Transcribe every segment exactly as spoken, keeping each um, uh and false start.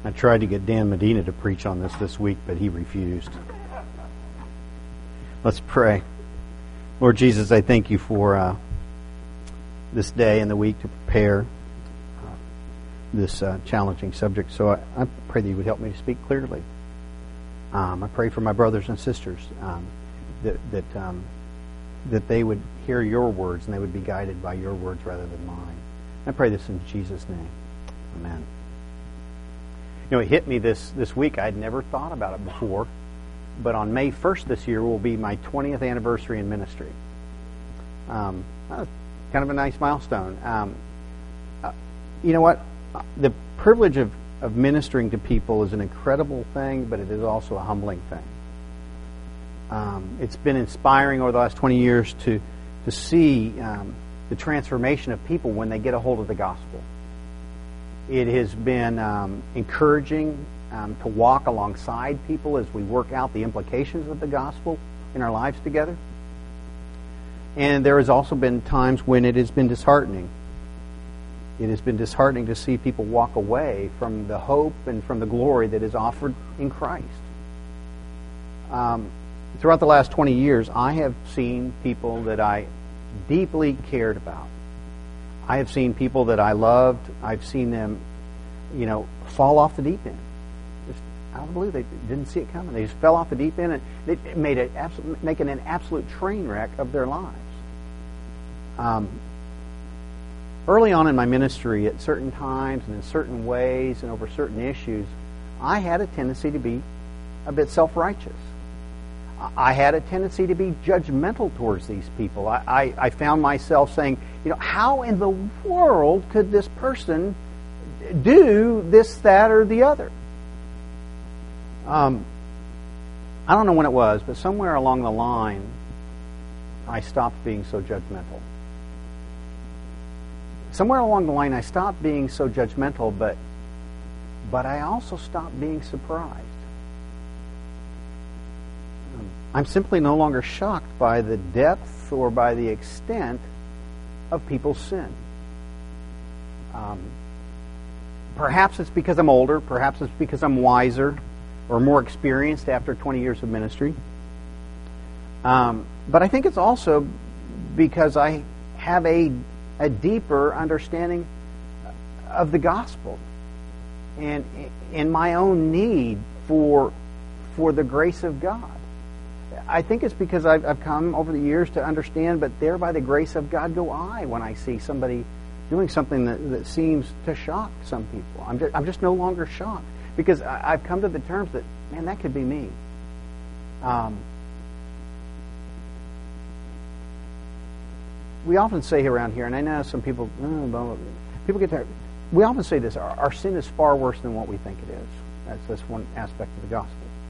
I tried to get Dan Medina to preach on this this week, but he refused. Let's pray. Lord Jesus, I thank you for uh, this day and the week to prepare uh, this uh, challenging subject. So I, I pray that you would help me to speak clearly. Um, I pray for my brothers and sisters um, that that um, that they would hear your words and they would be guided by your words rather than mine. I pray this in Jesus' name. Amen. You know, it hit me this, this week. I had never thought about it before, but on May first this year will be my twentieth anniversary in ministry. Um, kind of a nice milestone. Um, uh, you know what? The privilege of, of ministering to people is an incredible thing, but it is also a humbling thing. Um, it's been inspiring over the last twenty years to, to see um, the transformation of people when they get a hold of the gospel. It has been um, encouraging um, to walk alongside people as we work out the implications of the gospel in our lives together. And there has also been times when it has been disheartening. It has been disheartening to see people walk away from the hope and from the glory that is offered in Christ. Um, throughout the last twenty years, I have seen people that I deeply cared about. I have seen people that I loved. I've seen them, you know, fall off the deep end. Just out of the blue, they didn't see it coming. They just fell off the deep end, and it made it absolute, making an absolute train wreck of their lives. Um, early on in my ministry, at certain times and in certain ways and over certain issues, I had a tendency to be a bit self-righteous. I had a tendency to be judgmental towards these people. I, I, I found myself saying, you know, how in the world could this person do this, that, or the other? Um, I don't know when it was, but somewhere along the line, I stopped being so judgmental. Somewhere along the line, I stopped being so judgmental, but but I also stopped being surprised. I'm simply no longer shocked by the depth or by the extent of people's sin. Um, perhaps it's because I'm older. Perhaps it's because I'm wiser or more experienced after twenty years of ministry. Um, but I think it's also because I have a, a deeper understanding of the gospel and in my own need for for the grace of God. I think it's because I've, I've come over the years to understand, but there by the grace of God go I when I see somebody doing something that, that seems to shock some people. I'm just, I'm just no longer shocked because I, I've come to the terms that, man, that could be me. Um, we often say around here, and I know some people, oh, blah, blah, people get tired. We often say this, our, our sin is far worse than what we think it is. That's, that's one aspect of the gospel.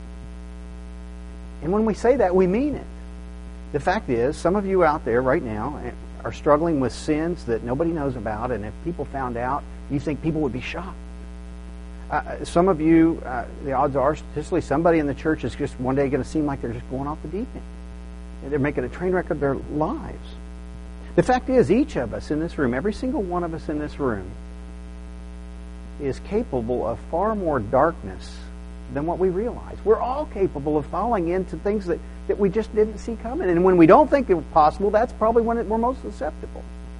And when we say that, we mean it. The fact is, some of you out there right now are struggling with sins that nobody knows about, and if people found out, you think people would be shocked. Uh, some of you, uh, the odds are, statistically, somebody in the church is just one day going to seem like they're just going off the deep end. They're making a train wreck of their lives. The fact is, each of us in this room, every single one of us in this room, is capable of far more darkness than what we realize. We're all capable of falling into things that, that we just didn't see coming. And when we don't think it was possible, that's probably when it, we're most susceptible.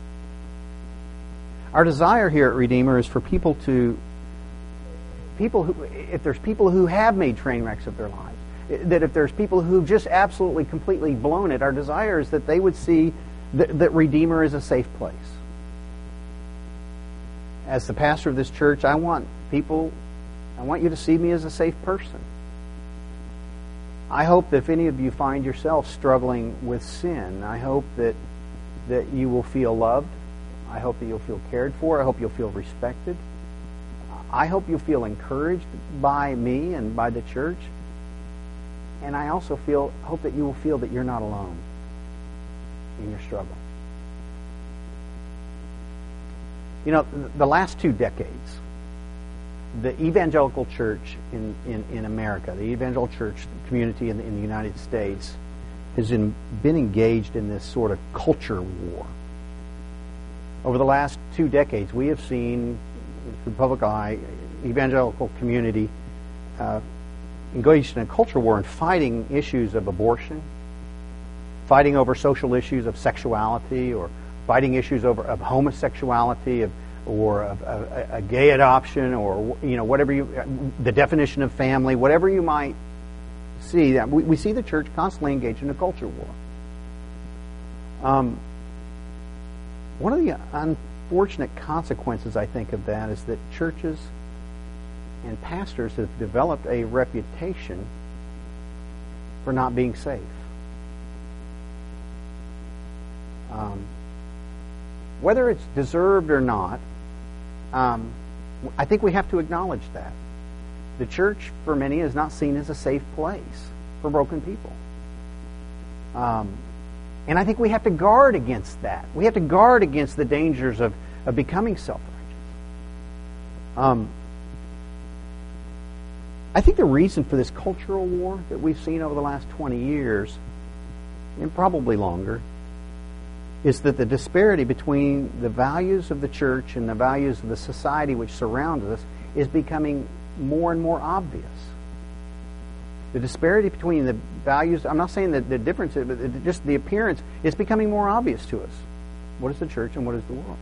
Our desire here at Redeemer is for people to, people who, if there's people who have made train wrecks of their lives, that if there's people who've just absolutely, completely blown it, our desire is that they would see that, that Redeemer is a safe place. As the pastor of this church, I want people I want you to see me as a safe person. I hope that if any of you find yourself struggling with sin, I hope that that you will feel loved. I hope that you'll feel cared for. I hope you'll feel respected. I hope you'll feel encouraged by me and by the church. And I also feel hope that you will feel that you're not alone in your struggle. You know, the last two decades, the evangelical church in, in, in America, the evangelical church community in the, in the United States, has in, been engaged in this sort of culture war. Over the last two decades, we have seen, through the public eye, evangelical community uh, engaged in a culture war and fighting issues of abortion, fighting over social issues of sexuality, or fighting issues over of homosexuality, of, or of, of a, a gay adoption, or you know whatever you, the definition of family, whatever you might see. That we, we see the church constantly engaged in a culture war. Um, one of the unfortunate consequences, I think, of that is that churches and pastors have developed a reputation for not being safe. Um, whether it's deserved or not, um, I think we have to acknowledge that. The church, for many, is not seen as a safe place for broken people. Um, and I think we have to guard against that. We have to guard against the dangers of, of becoming self-righteous. Um, I think the reason for this cultural war that we've seen over the last twenty years, and probably longer, is that the disparity between the values of the church and the values of the society which surrounds us is becoming more and more obvious. The disparity between the values, I'm not saying that the difference, but just the appearance is becoming more obvious to us. What is the church and what is the world?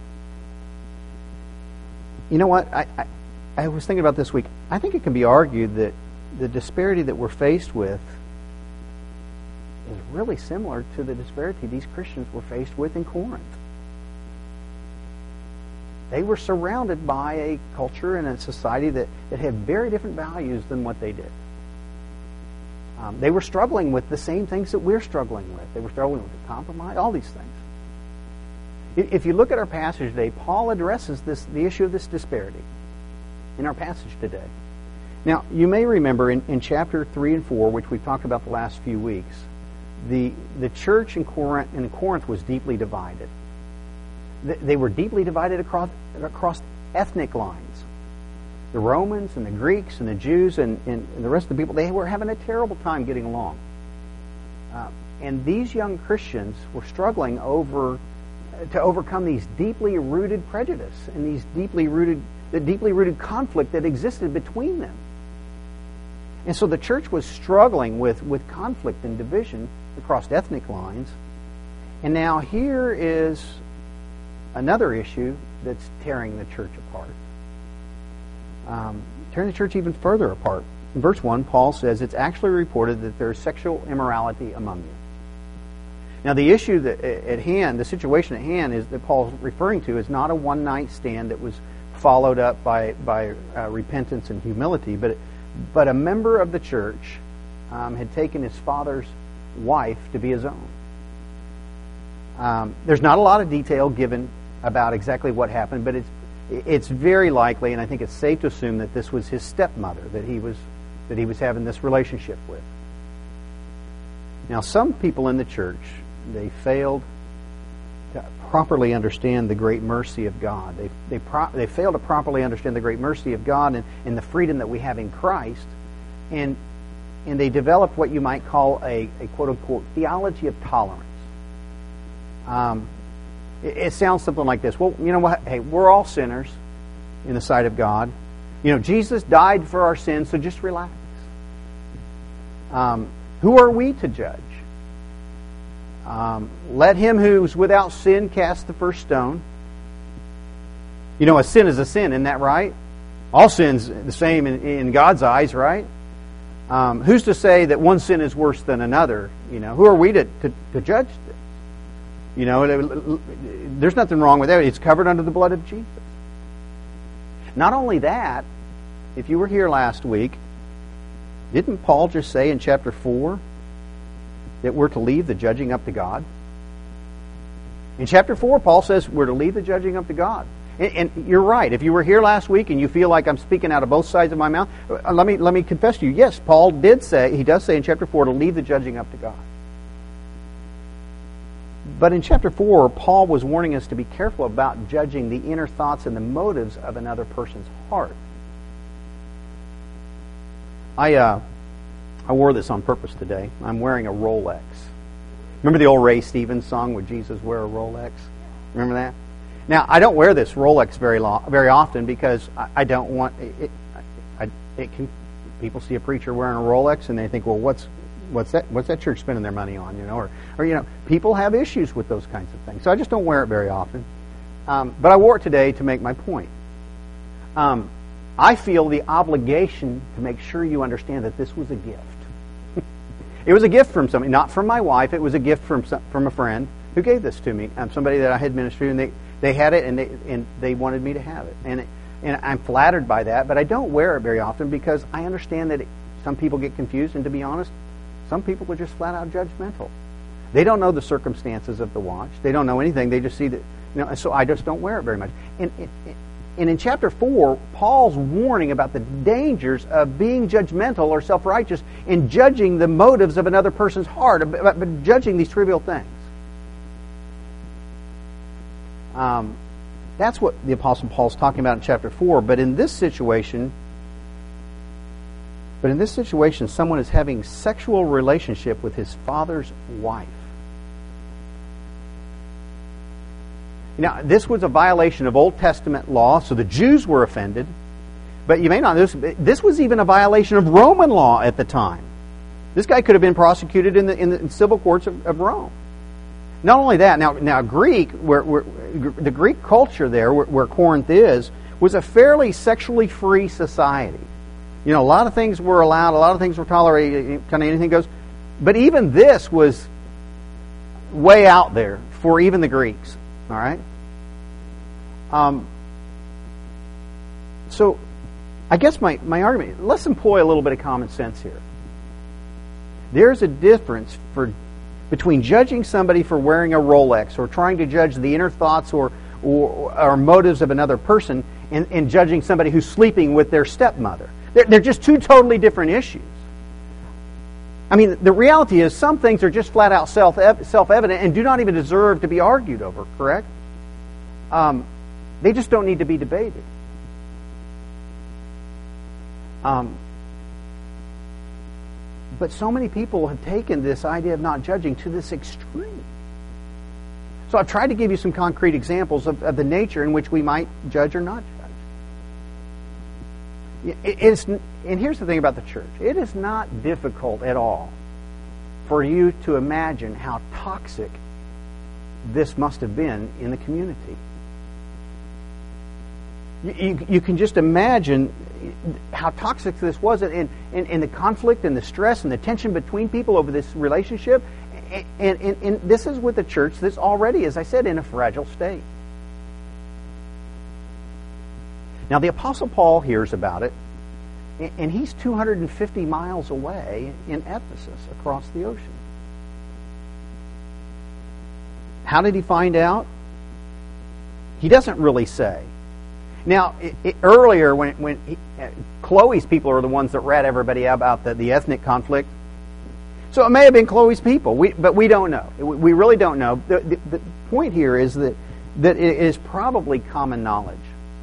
You know what? I, I, I was thinking about this week. I think it can be argued that the disparity that we're faced with is really similar to the disparity these Christians were faced with in Corinth. They were surrounded by a culture and a society that, that had very different values than what they did. Um, they were struggling with the same things that we're struggling with. They were struggling with the compromise, all these things. If you look at our passage today, Paul addresses this, the issue of this disparity in our passage today. Now, you may remember in, in chapter three and four, which we've talked about the last few weeks, the, the church in Corinth, in Corinth was deeply divided. They were deeply divided across, across ethnic lines. The Romans and the Greeks and the Jews and, and, and the rest of the people, they were having a terrible time getting along. Uh, and these young Christians were struggling over to overcome these deeply rooted prejudice and these deeply rooted, the deeply rooted conflict that existed between them. And so the church was struggling with, with conflict and division across ethnic lines. And now here is another issue that's tearing the church apart. Um, tearing the church even further apart. In verse one, Paul says, it's actually reported that there is sexual immorality among you. Now the issue that at hand, the situation at hand is that Paul's referring to is not a one-night stand that was followed up by, by uh, repentance and humility, but, but a member of the church um, had taken his father's wife to be his own. Um, there's not a lot of detail given about exactly what happened, but it's it's very likely, and I think it's safe to assume that this was his stepmother that he was that he was having this relationship with. Now, some people in the church, they failed to properly understand the great mercy of God. They they pro- they failed to properly understand the great mercy of God and, and the freedom that we have in Christ, and and they developed what you might call a, a quote unquote theology of tolerance. Um, it, it sounds something like this. Well, you know what? Hey, we're all sinners in the sight of God. You know, Jesus died for our sins, so just relax. Um, who are we to judge? Um, let him who's without sin cast the first stone. You know, a sin is a sin, isn't that right? All sin's the same in, in God's eyes, right? Um, who's to say that one sin is worse than another? You know, who are we to, to, to judge this? You know, there's nothing wrong with that. It's covered under the blood of Jesus. Not only that, if you were here last week, didn't Paul just say in chapter four that we're to leave the judging up to God? In chapter four, Paul says we're to leave the judging up to God. And, and you're right. If you were here last week and you feel like I'm speaking out of both sides of my mouth, let me let me confess to you. Yes, Paul did say, he does say in chapter four to leave the judging up to God. But in chapter four, Paul was warning us to be careful about judging the inner thoughts and the motives of another person's heart. I uh, I wore this on purpose today. I'm wearing a Rolex. Remember the old Ray Stevens song, Would Jesus Wear a Rolex? Remember that? Now, I don't wear this Rolex very long, very often because I, I don't want... It, it can. People see a preacher wearing a Rolex and they think, well, what's what's that? What's that church spending their money on? You know, or or you know, people have issues with those kinds of things. So I just don't wear it very often. Um, but I wore it today to make my point. Um, I feel the obligation to make sure you understand that this was a gift. It was a gift from somebody, not from my wife. It was a gift from some, from a friend who gave this to me. Um, somebody that I had ministry, and they, they had it, and they and they wanted me to have it. And it, and I'm flattered by that, but I don't wear it very often because I understand that it, some people get confused, and to be honest, some people are just flat out judgmental. They don't know the circumstances of the watch. They don't know anything. They just see that, you know. So I just don't wear it very much. And it, it, And in chapter four, Paul's warning about the dangers of being judgmental or self-righteous in judging the motives of another person's heart, but, but judging these trivial things. Um, that's what the Apostle Paul's talking about in chapter four. But in this situation, but in this situation, someone is having sexual relationship with his father's wife. Now, this was a violation of Old Testament law, so the Jews were offended. But you may not know this, this was even a violation of Roman law at the time. This guy could have been prosecuted in the, in the civil courts of, of Rome. Not only that, now, now Greek, where, where the Greek culture there, where, where Corinth is, was a fairly sexually free society. You know, a lot of things were allowed, a lot of things were tolerated, kind of anything goes. But even this was way out there for even the Greeks. All right? Um, so, I guess my, my argument, let's employ a little bit of common sense here. There's a difference for between judging somebody for wearing a Rolex or trying to judge the inner thoughts or, or, or motives of another person and, and judging somebody who's sleeping with their stepmother. They're, they're just two totally different issues. I mean, the reality is some things are just flat out self self-evident and do not even deserve to be argued over, correct? Um, they just don't need to be debated. Um, but so many people have taken this idea of not judging to this extreme. So I've tried to give you some concrete examples of, of the nature in which we might judge or not judge. It is, and here's the thing about the church. It is not difficult at all for you to imagine how toxic this must have been in the community. You, you, you can just imagine how toxic this was, and, and, and the conflict and the stress and the tension between people over this relationship. And, and, and this is with a church that's already, as I said, in a fragile state. Now, the Apostle Paul hears about it, and he's two hundred fifty miles away in Ephesus, across the ocean. How did he find out? He doesn't really say. Now, it, it, earlier, when when he, uh, Chloe's people are the ones that read everybody about the, the ethnic conflict, so it may have been Chloe's people, we, but we don't know. We, we really don't know. The, the, the point here is that that it is probably common knowledge.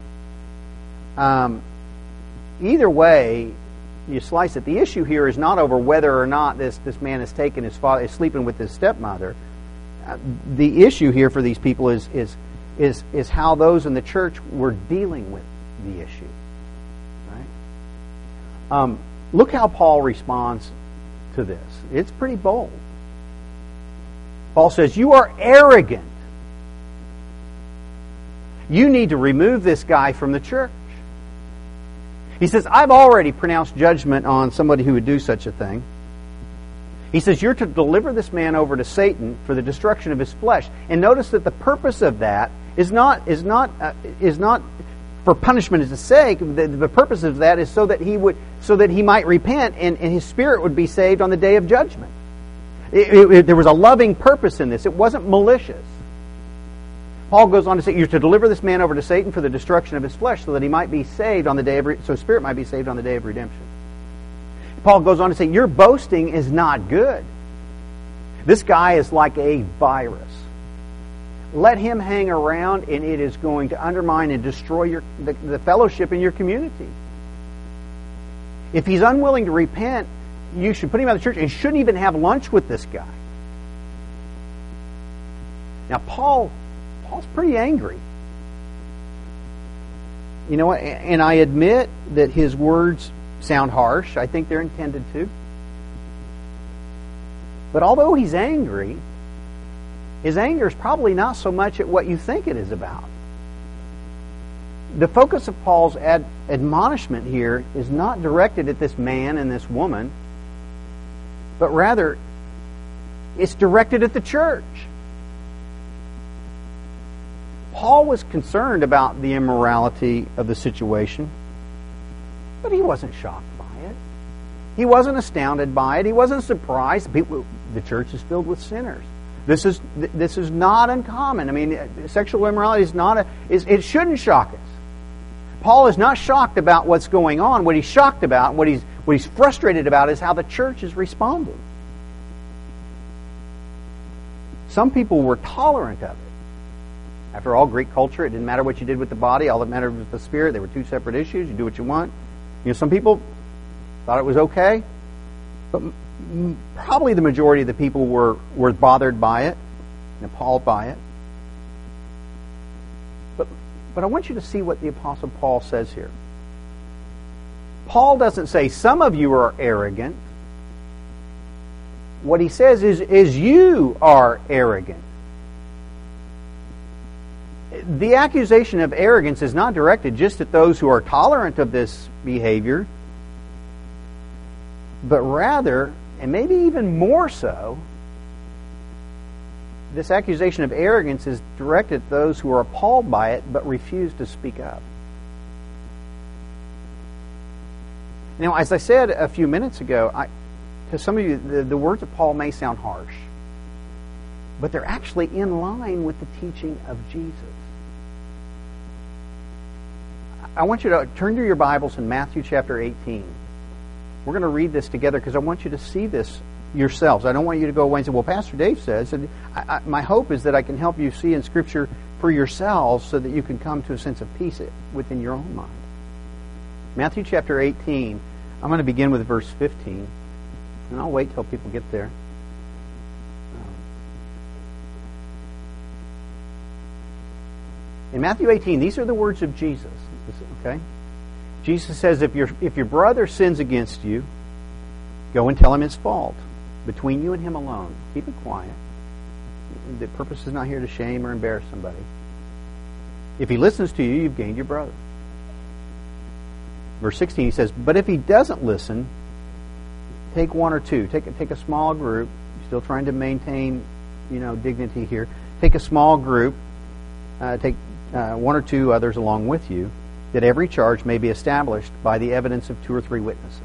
Um, either way you slice it, the issue here is not over whether or not this, this man has taken his father, is sleeping with his stepmother. Uh, the issue here for these people is is is is how those in the church were dealing with the issue. Right? Um, look how Paul responds to this. It's pretty bold. Paul says, "You are arrogant. You need to remove this guy from the church." He says, I've already pronounced judgment on somebody who would do such a thing. He says, you're to deliver this man over to Satan for the destruction of his flesh. And notice that the purpose of that is not is not uh, is not for punishment's sake. The, the purpose of that is so that he would so that he might repent and, and his spirit would be saved on the day of judgment. It, it, it, there was a loving purpose in this. It wasn't malicious. Paul goes on to say, you're to deliver this man over to Satan for the destruction of his flesh, so that he might be saved on the day of re- so his spirit might be saved on the day of redemption. Paul goes on to say, your boasting is not good. This guy is like a virus. Let him hang around, and it is going to undermine and destroy your the, the fellowship in your community. If he's unwilling to repent, you should put him out of the church, and you shouldn't even have lunch with this guy. Now, Paul. Paul's pretty angry. You know what? And I admit that his words sound harsh. I think they're intended to. But although he's angry, his anger is probably not so much at what you think it is about. The focus of Paul's ad- admonishment here is not directed at this man and this woman, but rather it's directed at the church. Paul was concerned about the immorality of the situation, but he wasn't shocked by it. He wasn't astounded by it. He wasn't surprised. People, the church is filled with sinners. This is this is not uncommon. I mean, sexual immorality is not a. Is, it shouldn't shock us. Paul is not shocked about what's going on. What he's shocked about, what he's what he's frustrated about, is how the church is responding. Some people were tolerant of it. After all, Greek culture, it didn't matter what you did with the body. All that mattered was the spirit. They were two separate issues. You do what you want. You know, some people thought it was okay, but m- probably the majority of the people were, were bothered by it and appalled by it. But, but I want you to see what the Apostle Paul says here. Paul doesn't say, some of you are arrogant. What he says is, is you are arrogant. The accusation of arrogance is not directed just at those who are tolerant of this behavior, but rather, and maybe even more so, this accusation of arrogance is directed at those who are appalled by it but refuse to speak up. Now, as I said a few minutes ago, I, to some of you, the, the words of Paul may sound harsh, but they're actually in line with the teaching of Jesus. I want you to turn to your Bibles in Matthew chapter eighteen. We're going to read this together because I want you to see this yourselves. I don't want you to go away and say, well, Pastor Dave says. And I, I, my hope is that I can help you see in Scripture for yourselves so that you can come to a sense of peace within your own mind. Matthew chapter eighteen, I'm going to begin with verse fifteen, and I'll wait till people get there. In Matthew eighteen, these are the words of Jesus. Okay? Jesus says, if your if your brother sins against you, go and tell him his fault. Between you and him alone. Keep it quiet. The purpose is not here to shame or embarrass somebody. If he listens to you, you've gained your brother. Verse sixteen, he says, but if he doesn't listen, take one or two. Take, take a small group. Still trying to maintain, you know, dignity here. Take a small group. Uh, take uh, one or two others along with you, that every charge may be established by the evidence of two or three witnesses.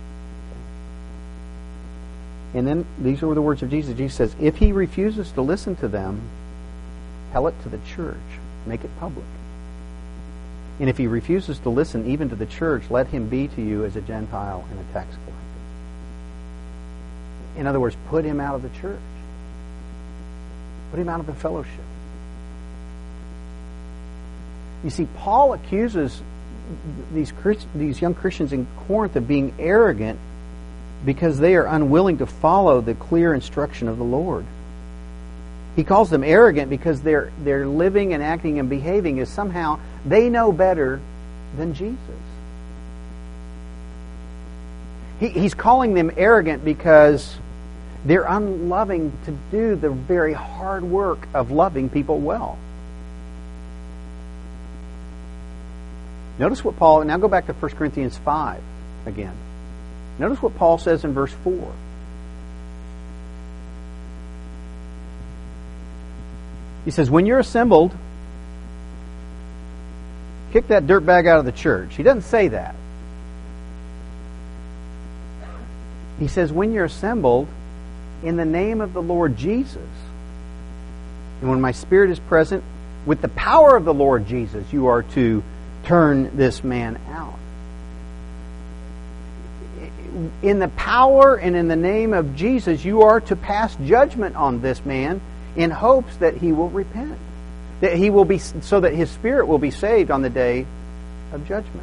And then these are the words of Jesus. Jesus says, if he refuses to listen to them, tell it to the church. Make it public. And if he refuses to listen even to the church, let him be to you as a Gentile and a tax collector. In other words, put him out of the church. Put him out of the fellowship. You see, Paul accuses these Christ, these young Christians in Corinth of being arrogant because they are unwilling to follow the clear instruction of the Lord. He calls them arrogant because they're they're living and acting and behaving as somehow they know better than Jesus. He, he's calling them arrogant because they're unloving to do the very hard work of loving people well. Notice what Paul, now go back to First Corinthians five again. Notice what Paul says in verse four. He says, when you're assembled, kick that dirtbag out of the church. He doesn't say that. He says, when you're assembled, in the name of the Lord Jesus, and when my Spirit is present, with the power of the Lord Jesus, you are to turn this man out. In the power and in the name of Jesus, you are to pass judgment on this man in hopes that he will repent, that he will be, so that his spirit will be saved on the day of judgment.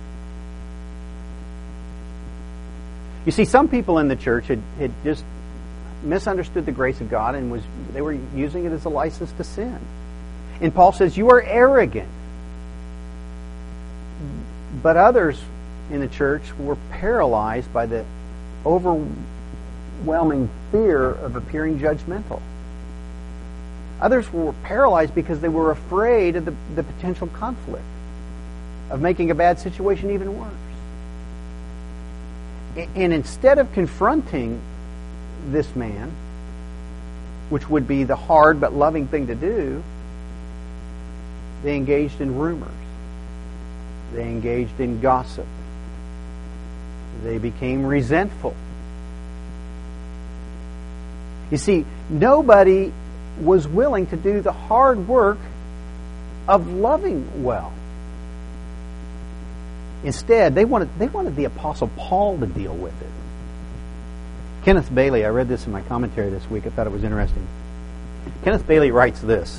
You see, some people in the church had, had just misunderstood the grace of God and was they were using it as a license to sin. And Paul says, you are arrogant. But others in the church were paralyzed by the overwhelming fear of appearing judgmental. Others were paralyzed because they were afraid of the, the potential conflict, of making a bad situation even worse. And instead of confronting this man, which would be the hard but loving thing to do, they engaged in rumors. They engaged in gossip. They became resentful. You see, nobody was willing to do the hard work of loving well. Instead, they wanted they wanted the Apostle Paul to deal with it. Kenneth Bailey, I read this in my commentary this week. I thought it was interesting. Kenneth Bailey writes this.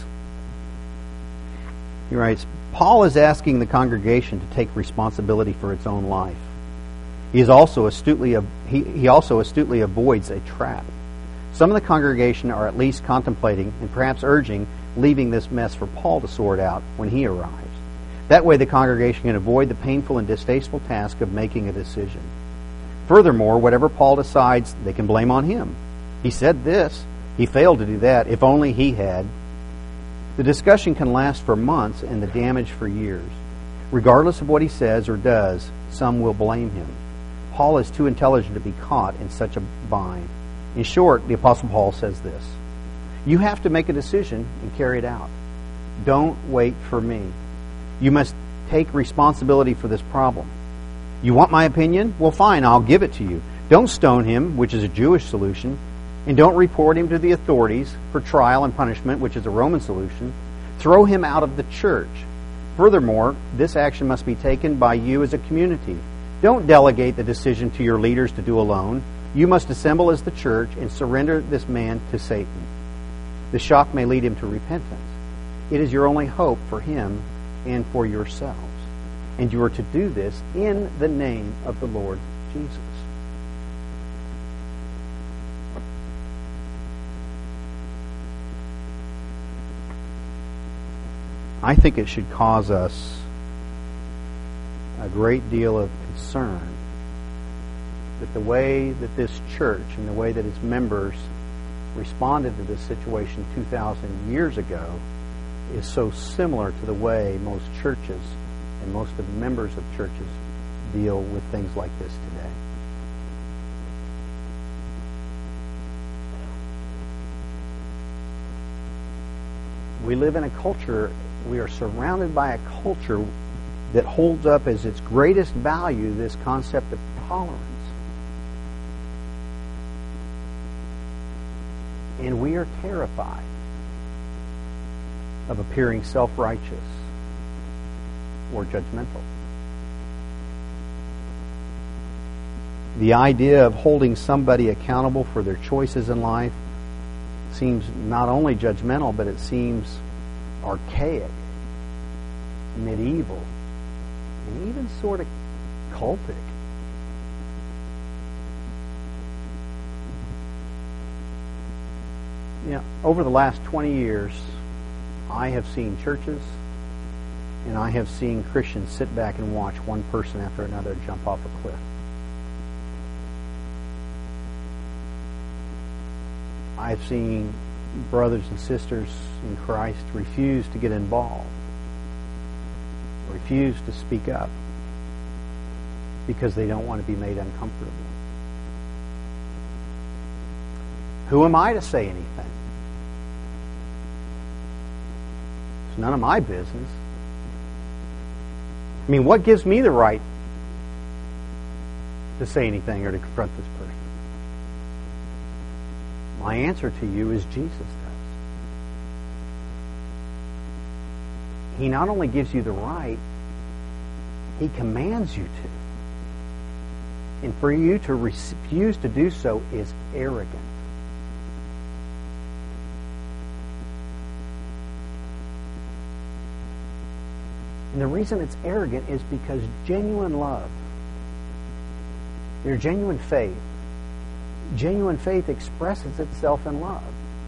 He writes, Paul is asking the congregation to take responsibility for its own life. He is also astutely he, he also astutely avoids a trap. Some of the congregation are at least contemplating and perhaps urging leaving this mess for Paul to sort out when he arrives. That way the congregation can avoid the painful and distasteful task of making a decision. Furthermore, whatever Paul decides, they can blame on him. He said this. He failed to do that. If only he had. The discussion can last for months and the damage for years. Regardless of what he says or does, some will blame him. Paul is too intelligent to be caught in such a bind. In short, the Apostle Paul says this. You have to make a decision and carry it out. Don't wait for me. You must take responsibility for this problem. You want my opinion? Well, fine, I'll give it to you. Don't stone him, which is a Jewish solution, and don't report him to the authorities for trial and punishment, which is a Roman solution. Throw him out of the church. Furthermore, this action must be taken by you as a community. Don't delegate the decision to your leaders to do alone. You must assemble as the church and surrender this man to Satan. The shock may lead him to repentance. It is your only hope for him and for yourselves. And you are to do this in the name of the Lord Jesus. I think it should cause us a great deal of concern that the way that this church and the way that its members responded to this situation two thousand years ago is so similar to the way most churches and most of the members of churches deal with things like this today. We live in a culture, we are surrounded by a culture that holds up as its greatest value this concept of tolerance. And we are terrified of appearing self-righteous or judgmental. The idea of holding somebody accountable for their choices in life seems not only judgmental, but it seems archaic, medieval, and even sort of cultic. You know, over the last twenty years, I have seen churches and I have seen Christians sit back and watch one person after another jump off a cliff. I've seen brothers and sisters in Christ refuse to get involved, refuse to speak up because they don't want to be made uncomfortable. Who am I to say anything? It's none of my business. I mean, what gives me the right to say anything or to confront this person? My answer to you is Jesus does. He not only gives you the right, He commands you to. And for you to refuse to do so is arrogant. And the reason it's arrogant is because genuine love, your genuine faith, genuine faith expresses itself in love.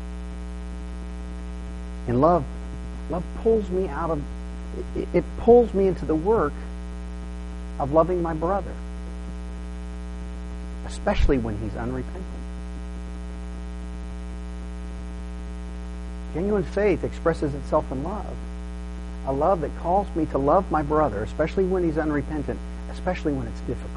And love, love pulls me out of, it, it pulls me into the work of loving my brother, especially when he's unrepentant. Genuine faith expresses itself in love. A love that calls me to love my brother, especially when he's unrepentant, especially when it's difficult.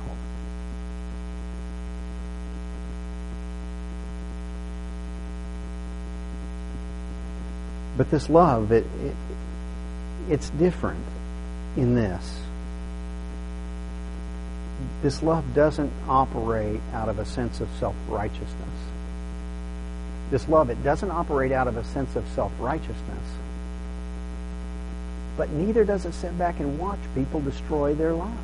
But this love, it, it it's different in this. This love doesn't operate out of a sense of self-righteousness. This love, it doesn't operate out of a sense of self-righteousness. But neither does it sit back and watch people destroy their lives.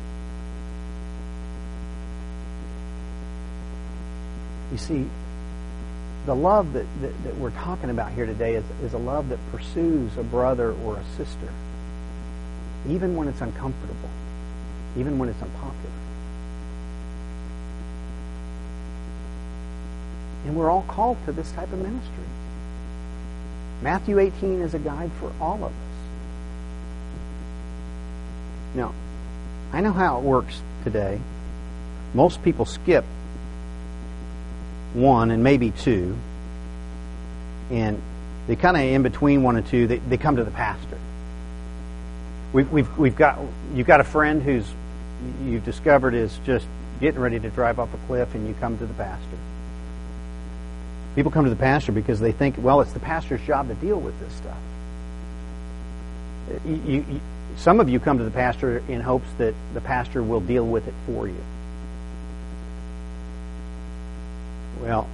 You see, the love that, that, that we're talking about here today is, is a love that pursues a brother or a sister, even when it's uncomfortable, even when it's unpopular. And we're all called to this type of ministry. Matthew eighteen is a guide for all of us. Now, I know how it works today. Most people skip one and maybe two, and they kind of in between one and two. They, they come to the pastor. We've we've we've got you've got a friend who's you've discovered is just getting ready to drive off a cliff, and you come to the pastor. People come to the pastor because they think, well, it's the pastor's job to deal with this stuff. You, you, some of you come to the pastor in hopes that the pastor will deal with it for you. Well,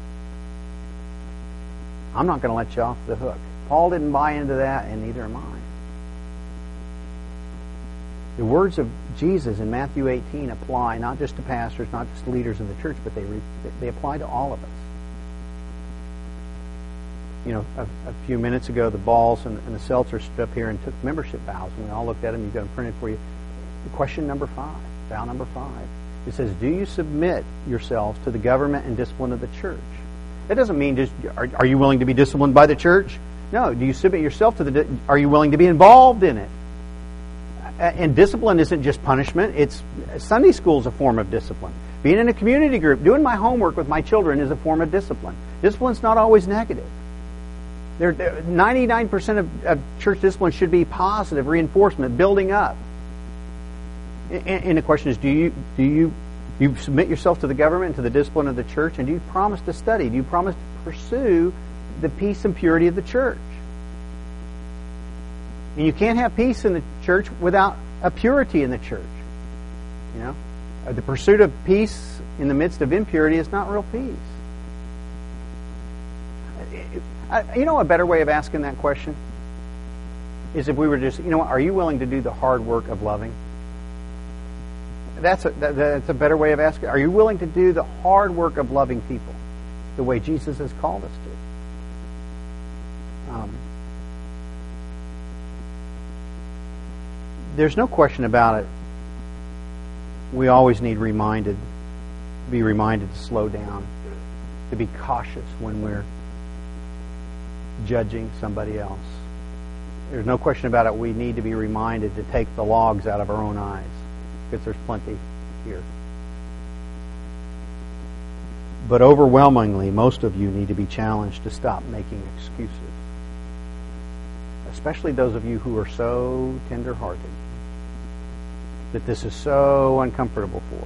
I'm not going to let you off the hook. Paul didn't buy into that, and neither am I. The words of Jesus in Matthew eighteen apply not just to pastors, not just to leaders of the church, but they they apply to all of us. You know, a, a few minutes ago, the Balls and, and the Seltzers stood up here and took membership vows, and we all looked at them. You've got them printed for you. Question number five, vow number five. It says, do you submit yourselves to the government and discipline of the church? That doesn't mean just, are, are you willing to be disciplined by the church? No. Do you submit yourself to the, are you willing to be involved in it? And discipline isn't just punishment. It's, Sunday school is a form of discipline. Being in a community group, doing my homework with my children is a form of discipline. Discipline's not always negative. There, ninety-nine percent of, of church discipline should be positive, reinforcement, building up. And, and the question is, do you do you you submit yourself to the government and to the discipline of the church, and do you promise to study? Do you promise to pursue the peace and purity of the church? And you can't have peace in the church without a purity in the church. You know, the pursuit of peace in the midst of impurity is not real peace. You know, a better way of asking that question is if we were just, you know what, are you willing to do the hard work of loving? That's a, that, that's a better way of asking. Are you willing to do the hard work of loving people the way Jesus has called us to? Um, there's no question about it. We always need reminded, be reminded to slow down, to be cautious when we're judging somebody else. There's no question about it. We need to be reminded to take the logs out of our own eyes, because there's plenty here. But overwhelmingly, most of you need to be challenged to stop making excuses. Especially those of you who are so tender-hearted, that this is so uncomfortable for.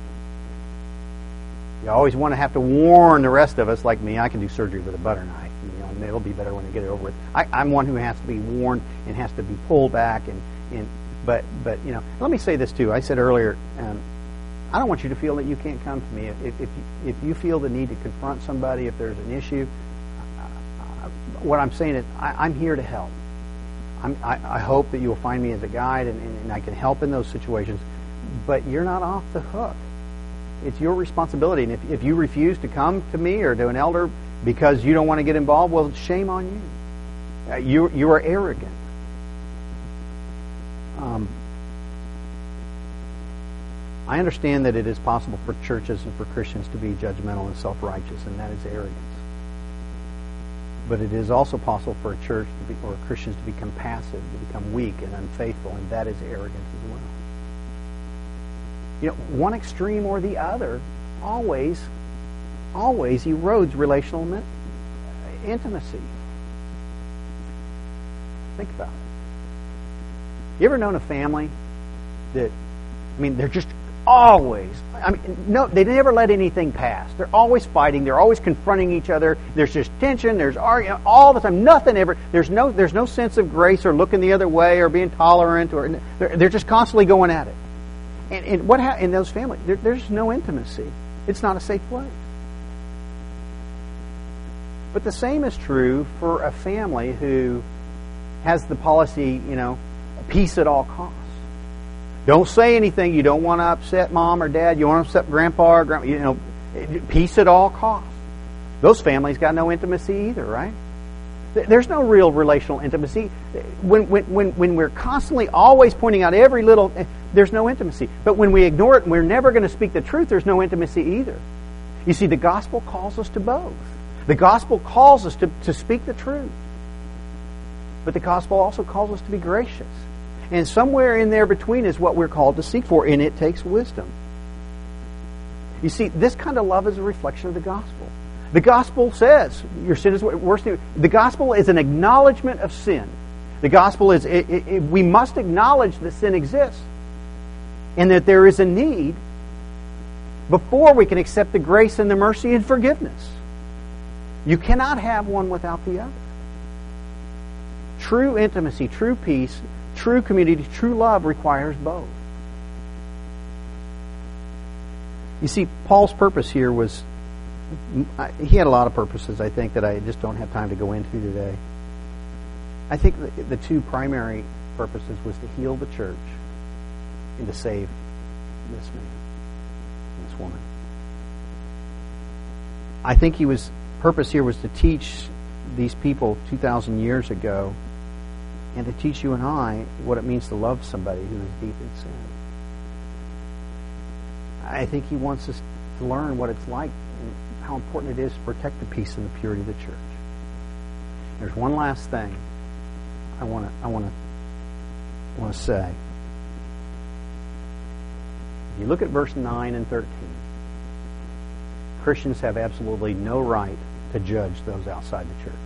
You always want to have to warn the rest of us, like me. I can do surgery with a butter knife. You know, and it'll be better when I get it over with. I, I'm one who has to be warned and has to be pulled back. And, and but but you know, let me say this too. I said earlier, um, I don't want you to feel that you can't come to me if if you, if you feel the need to confront somebody, if there's an issue. Uh, what I'm saying is, I, I'm here to help. I'm, I, I hope that you will find me as a guide, and, and, and I can help in those situations. But you're not off the hook. It's your responsibility. And if, if you refuse to come to me or to an elder because you don't want to get involved, well, shame on you. Uh, you, you are arrogant. Um, I understand that it is possible for churches and for Christians to be judgmental and self-righteous, and that is arrogance. But it is also possible for a church to be, or Christians to become passive, to become weak and unfaithful, and that is arrogance as well. You know, one extreme or the other always, always erodes relational intimacy. Think about it. You ever known a family that, I mean, they're just always, I mean, no, they never let anything pass. They're always fighting. They're always confronting each other. There's just tension. There's argument all the time. Nothing ever. There's no. There's no sense of grace or looking the other way or being tolerant. Or they're, they're just constantly going at it. And, and what ha- in those families? There, there's no intimacy. It's not a safe place. But the same is true for a family who has the policy, you know, peace at all costs. Don't say anything. You don't want to upset mom or dad. You want to upset grandpa or grandma. You know, peace at all costs. Those families got no intimacy either, right? There's no real relational intimacy. When, when, when, when we're constantly always pointing out every little, there's no intimacy. But when we ignore it and we're never going to speak the truth, there's no intimacy either. You see, the gospel calls us to both. The gospel calls us to, to speak the truth. But the gospel also calls us to be gracious. And somewhere in there between is what we're called to seek for, and it takes wisdom. You see, this kind of love is a reflection of the gospel. The gospel says, your sin is worse than you. The gospel is an acknowledgement of sin. The gospel is, it, it, it, we must acknowledge that sin exists and that there is a need before we can accept the grace and the mercy and forgiveness. You cannot have one without the other. True intimacy, true peace, true community, true love requires both. You see, Paul's purpose here was, he had a lot of purposes, I think, that I just don't have time to go into today. I think the, the two primary purposes was to heal the church and to save this man, this woman. I think he was, purpose here was to teach these people two thousand years ago and to teach you and I what it means to love somebody who is deep in sin. I think he wants us to learn what it's like and how important it is to protect the peace and the purity of the church. There's one last thing I want to I want to want to say. If you look at verse nine and thirteen, Christians have absolutely no right to judge those outside the church.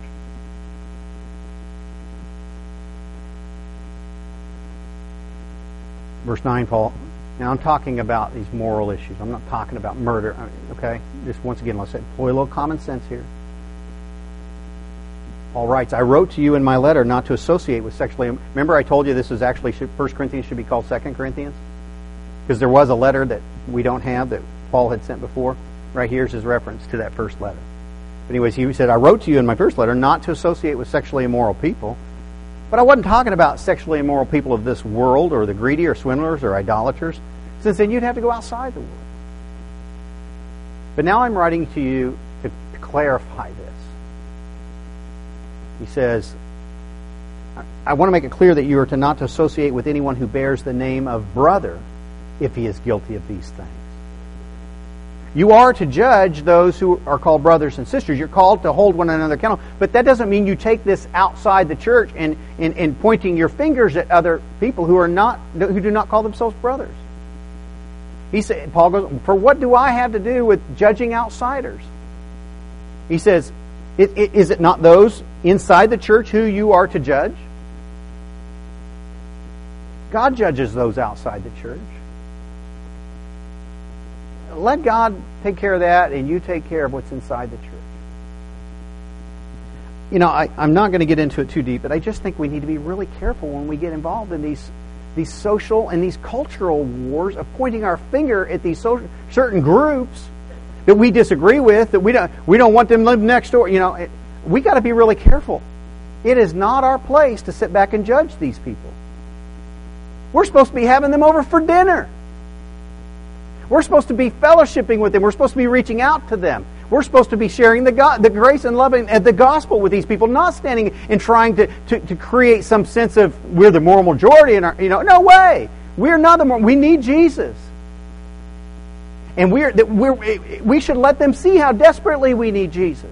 Verse nine, Paul. Now I'm talking about these moral issues. I'm not talking about murder. Okay? Just once again, let's employ a little common sense here. Paul writes, I wrote to you in my letter not to associate with sexually... Remember I told you this is actually... First Corinthians should be called Second Corinthians? Because there was a letter that we don't have that Paul had sent before. Right here's his reference to that first letter. But anyways, he said, I wrote to you in my first letter not to associate with sexually immoral people. But I wasn't talking about sexually immoral people of this world or the greedy or swindlers or idolaters, since then you'd have to go outside the world. But now I'm writing to you to, to clarify this. He says, I, I want to make it clear that you are to not to associate with anyone who bears the name of brother if he is guilty of these things. You are to judge those who are called brothers and sisters. You're called to hold one another accountable. But that doesn't mean you take this outside the church and, and, and pointing your fingers at other people who are not who do not call themselves brothers. He said, Paul goes, for what do I have to do with judging outsiders? He says, it, it, is it not those inside the church who you are to judge? God judges those outside the church. Let God take care of that, and you take care of what's inside the church. You know, I, I'm not going to get into it too deep, but I just think we need to be really careful when we get involved in these these social and these cultural wars of pointing our finger at these social, certain groups that we disagree with, that we don't we don't want them to live next door. You know, it, we got to be really careful. It is not our place to sit back and judge these people. We're supposed to be having them over for dinner. We're supposed to be fellowshipping with them. We're supposed to be reaching out to them. We're supposed to be sharing the God, the grace and love and the gospel with these people, not standing and trying to, to, to create some sense of we're the moral majority. In our, you know, no way. We're not the moral. We need Jesus, and we're that we're we should let them see how desperately we need Jesus.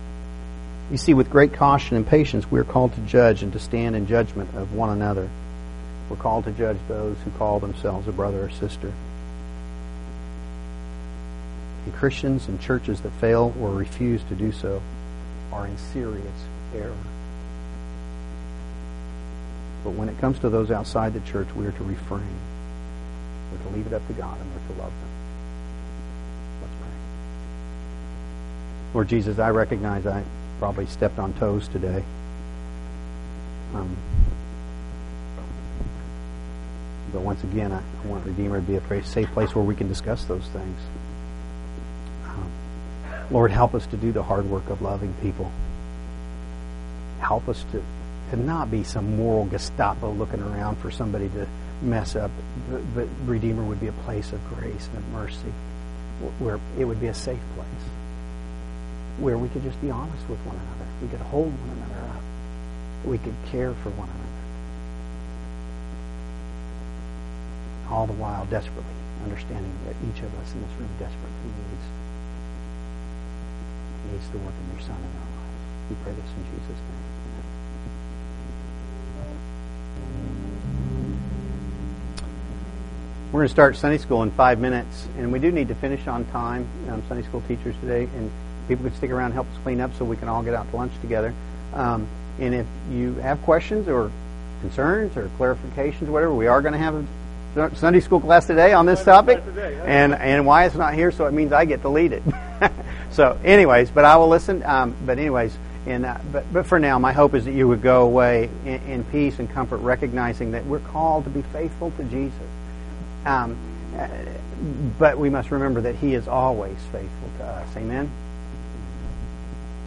You see, with great caution and patience, we are called to judge and to stand in judgment of one another. We're called to judge those who call themselves a brother or sister. And Christians and churches that fail or refuse to do so are in serious error. But when it comes to those outside the church, we are to refrain. We're to leave it up to God, and we're to love them. Let's pray. Lord Jesus, I recognize I probably stepped on toes today. Um, but once again, I, I want Redeemer to be a very safe place where we can discuss those things. Um, Lord, help us to do the hard work of loving people. Help us to, to not be some moral Gestapo looking around for somebody to mess up. But, but Redeemer would be a place of grace and of mercy, where it would be a safe place, where we could just be honest with one another. We could hold one another up. We could care for one another. All the while desperately understanding that each of us in this room desperately needs needs the work of your Son in our lives. We pray this in Jesus' name. We're going to start Sunday school in five minutes, and we do need to finish on time. Um, Sunday school teachers today, and people could stick around and help us clean up so we can all get out to lunch together. Um, and if you have questions or concerns or clarifications, whatever, we are going to have a Sunday school class today on this topic, and and Wyatt's not here, so it means I get to lead it. So, anyways, but I will listen. Um, but anyways, and uh, but but for now, my hope is that you would go away in, in peace and comfort, recognizing that we're called to be faithful to Jesus. Um, but we must remember that He is always faithful to us. Amen.